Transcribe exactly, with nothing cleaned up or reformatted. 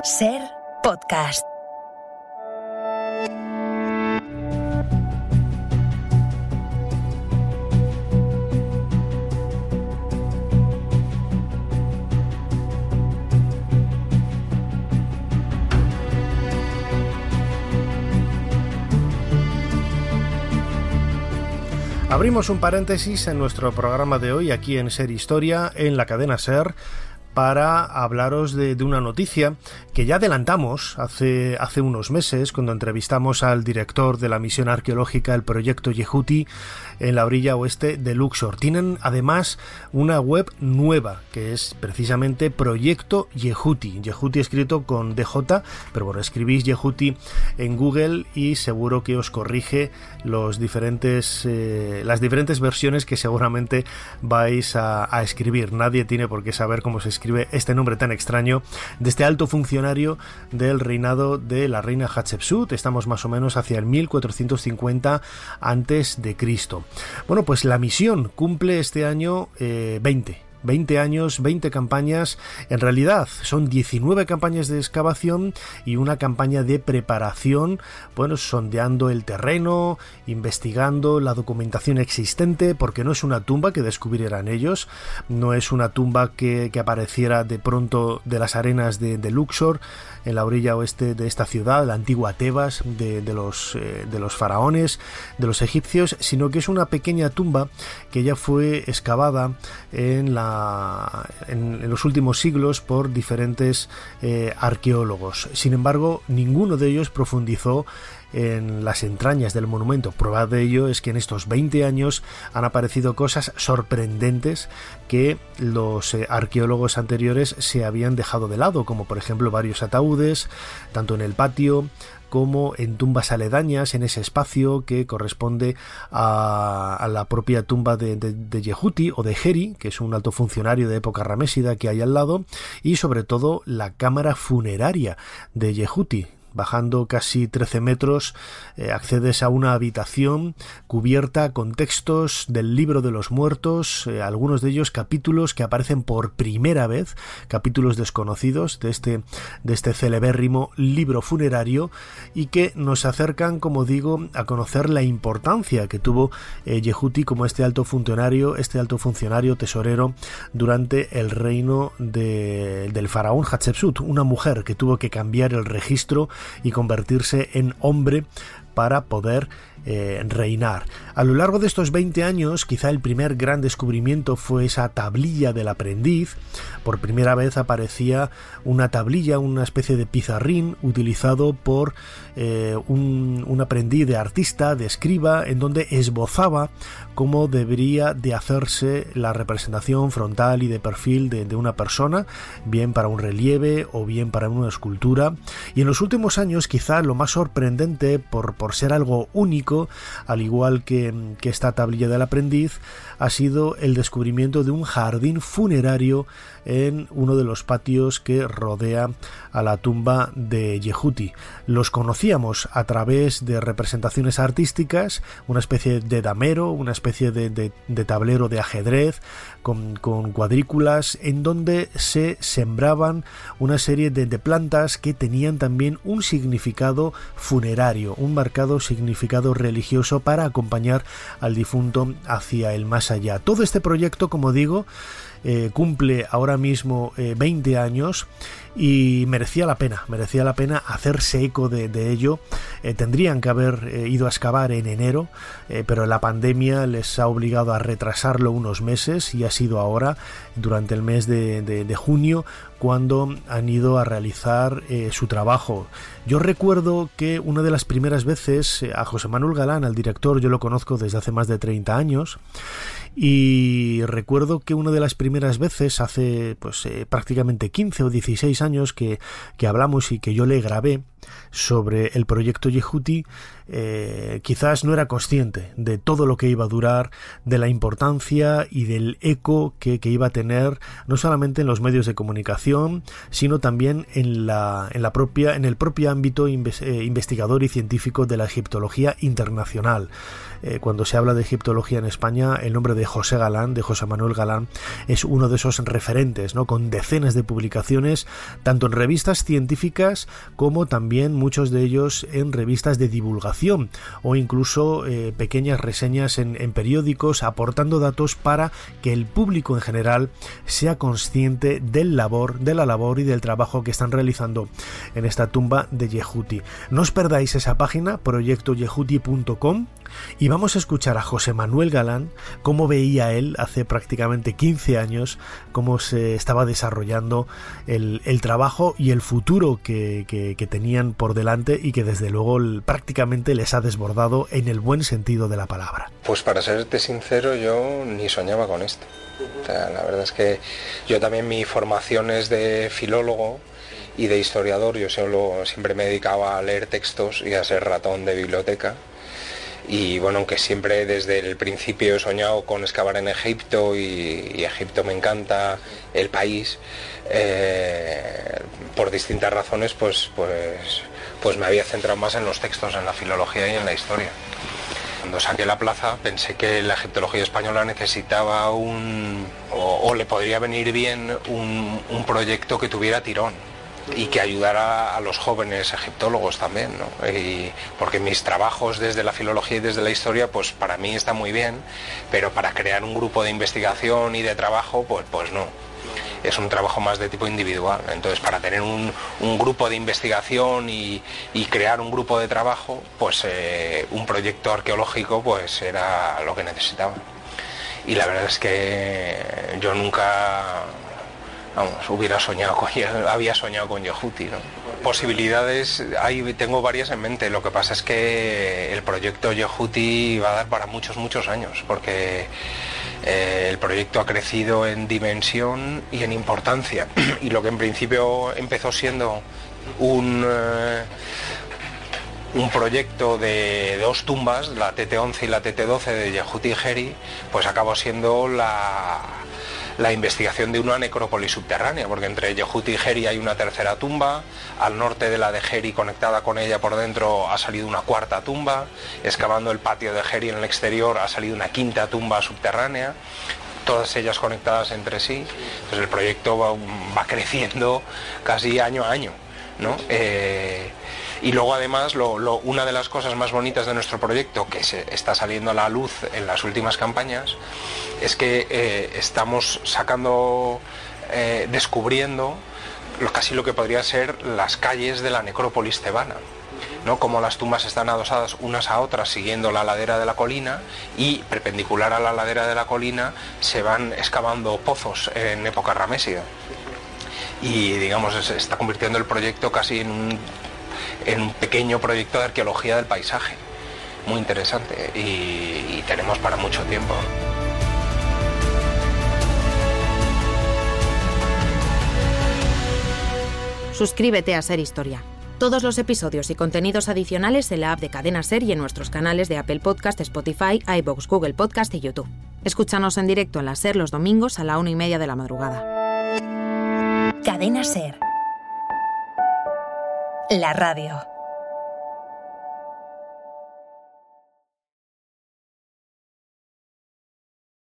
Ser Podcast. Abrimos un paréntesis en nuestro programa de hoy aquí en Ser Historia, en la cadena Ser, para hablaros de, de una noticia que ya adelantamos hace, hace unos meses cuando entrevistamos al director de la misión arqueológica del proyecto Yehuti en la orilla oeste de Luxor. Tienen además una web nueva que es precisamente Proyecto Yehuti. Yehuti escrito con D J, pero bueno, escribís Yehuti en Google y seguro que os corrige los diferentes, eh, las diferentes versiones que seguramente vais a, a escribir. Nadie tiene por qué saber cómo se escribe este nombre tan extraño de este alto funcionario del reinado de la reina Hatshepsut. Estamos más o menos hacia el mil cuatrocientos cincuenta antes de Cristo. Bueno, pues la misión cumple este año eh, veinte años, veinte campañas. En realidad son diecinueve campañas de excavación y una campaña de preparación, bueno, sondeando el terreno, investigando la documentación existente, porque no es una tumba que descubrieran ellos, no es una tumba que, que apareciera de pronto de las arenas de, de Luxor, en la orilla oeste de esta ciudad, la antigua Tebas de, de, los, eh, de los faraones, de los egipcios, sino que es una pequeña tumba que ya fue excavada en la En, en los últimos siglos por diferentes eh, arqueólogos. Sin embargo, ninguno de ellos profundizó en las entrañas del monumento. Prueba de ello es que en estos veinte años han aparecido cosas sorprendentes que los eh, arqueólogos anteriores se habían dejado de lado, como por ejemplo varios ataúdes, tanto en el patio como en tumbas aledañas, en ese espacio que corresponde a, a la propia tumba de, de, de Yehuti o de Heri, que es un alto funcionario de época ramésida que hay al lado, y sobre todo la cámara funeraria de Yehuti. Bajando casi trece metros, eh, accedes a una habitación cubierta con textos del libro de los muertos, eh, algunos de ellos capítulos que aparecen por primera vez, capítulos desconocidos de este, de este celebérrimo libro funerario, y que nos acercan, como digo, a conocer la importancia que tuvo eh, Yehuti como este alto funcionario, este alto funcionario tesorero durante el reino de, del faraón Hatshepsut, una mujer que tuvo que cambiar el registro y convertirse en hombre para poder eh, reinar. A lo largo de estos veinte años, quizá el primer gran descubrimiento fue esa tablilla del aprendiz. Por primera vez aparecía una tablilla, una especie de pizarrín utilizado por eh, un, un aprendiz de artista, de escriba, en donde esbozaba cómo debería de hacerse la representación frontal y de perfil de, de una persona, bien para un relieve o bien para una escultura. Y en los últimos años, quizá lo más sorprendente por, por ser algo único, al igual que, que esta tablilla del aprendiz, ha sido el descubrimiento de un jardín funerario en uno de los patios que rodea a la tumba de Yehuti. Los conocíamos a través de representaciones artísticas, una especie de damero, una especie de, de, de tablero de ajedrez con, con cuadrículas en donde se sembraban una serie de, de plantas que tenían también un significado funerario, un marcado significado religioso para acompañar al difunto hacia el más allá. Todo este proyecto, como digo, Eh, cumple ahora mismo eh, veinte años y merecía la pena, merecía la pena hacerse eco de, de ello. Eh, tendrían que haber eh, ido a excavar en enero, eh, pero la pandemia les ha obligado a retrasarlo unos meses y ha sido ahora, durante el mes de, de, de junio, cuando han ido a realizar eh, su trabajo. Yo recuerdo que una de las primeras veces eh, a José Manuel Galán, al director, yo lo conozco desde hace más de treinta años, y recuerdo que una de las primeras veces, hace pues eh, prácticamente quince o dieciséis años que, que hablamos y que yo le grabé sobre el proyecto Yehuti, eh, quizás no era consciente de todo lo que iba a durar, de la importancia y del eco que, que iba a tener, no solamente en los medios de comunicación, sino también en la, en la propia, en el propio ámbito inves, eh, investigador y científico de la egiptología internacional. eh, cuando se habla de egiptología en España, el nombre de José Galán, de José Manuel Galán, es uno de esos referentes, ¿no? Con decenas de publicaciones, tanto en revistas científicas como también muchos de ellos en revistas de divulgación o incluso eh, pequeñas reseñas en, en periódicos, aportando datos para que el público en general sea consciente del labor, de la labor y del trabajo que están realizando en esta tumba de Yehuti. No os perdáis esa página, proyecto yehuti punto com, y vamos a escuchar a José Manuel Galán cómo veía él hace prácticamente quince años, cómo se estaba desarrollando el, el trabajo y el futuro que, que, que tenían por delante y que desde luego prácticamente les ha desbordado en el buen sentido de la palabra. Pues para serte sincero, yo ni soñaba con esto. O sea, la verdad es que yo también, mi formación es de filólogo y de historiador. Yo solo, siempre me dedicaba a leer textos y a ser ratón de biblioteca. Y bueno, aunque siempre desde el principio he soñado con excavar en Egipto y, y Egipto me encanta, el país, eh, por distintas razones, pues, pues, pues me había centrado más en los textos, en la filología y en la historia. Cuando saqué la plaza pensé que la egiptología española necesitaba un, o, o le podría venir bien un, un proyecto que tuviera tirón y que ayudara a los jóvenes egiptólogos también, ¿no? Y porque mis trabajos desde la filología y desde la historia, pues para mí está muy bien, pero para crear un grupo de investigación y de trabajo, pues, pues no. Es un trabajo más de tipo individual. Entonces, para tener un, un grupo de investigación y, y crear un grupo de trabajo, pues eh, un proyecto arqueológico pues era lo que necesitaba. Y la verdad es que yo nunca... Vamos, hubiera soñado con, había soñado con Yehuti, ¿no? Posibilidades, hay, tengo varias en mente. Lo que pasa es que el proyecto Yehuti va a dar para muchos, muchos años, porque eh, el proyecto ha crecido en dimensión y en importancia. Y lo que en principio empezó siendo un... Eh, un proyecto de dos tumbas, la T T once y la T T doce de Yehuti y Geri, pues acabó siendo la... la investigación de una necrópolis subterránea, porque entre Yehuti y Geri hay una tercera tumba, al norte de la de Geri, conectada con ella por dentro, ha salido una cuarta tumba, excavando el patio de Geri en el exterior ha salido una quinta tumba subterránea, todas ellas conectadas entre sí. Entonces el proyecto va, va creciendo casi año a año, ¿no? Eh, Y luego además lo, lo, una de las cosas más bonitas de nuestro proyecto, que se está saliendo a la luz en las últimas campañas, es que eh, estamos sacando, eh, descubriendo lo, casi lo que podría ser las calles de la necrópolis tebana, ¿no? Como las tumbas están adosadas unas a otras siguiendo la ladera de la colina, y perpendicular a la ladera de la colina se van excavando pozos en época ramésida. Y digamos, se está convirtiendo el proyecto casi en un en un pequeño proyecto de arqueología del paisaje, muy interesante, y, y tenemos para mucho tiempo. Suscríbete a Ser Historia. Todos los episodios y contenidos adicionales en la app de Cadena Ser y en nuestros canales de Apple Podcast, Spotify, iVoox, Google Podcast y YouTube. Escúchanos en directo en la Ser los domingos a la una y media de la madrugada. Cadena Ser. La radio.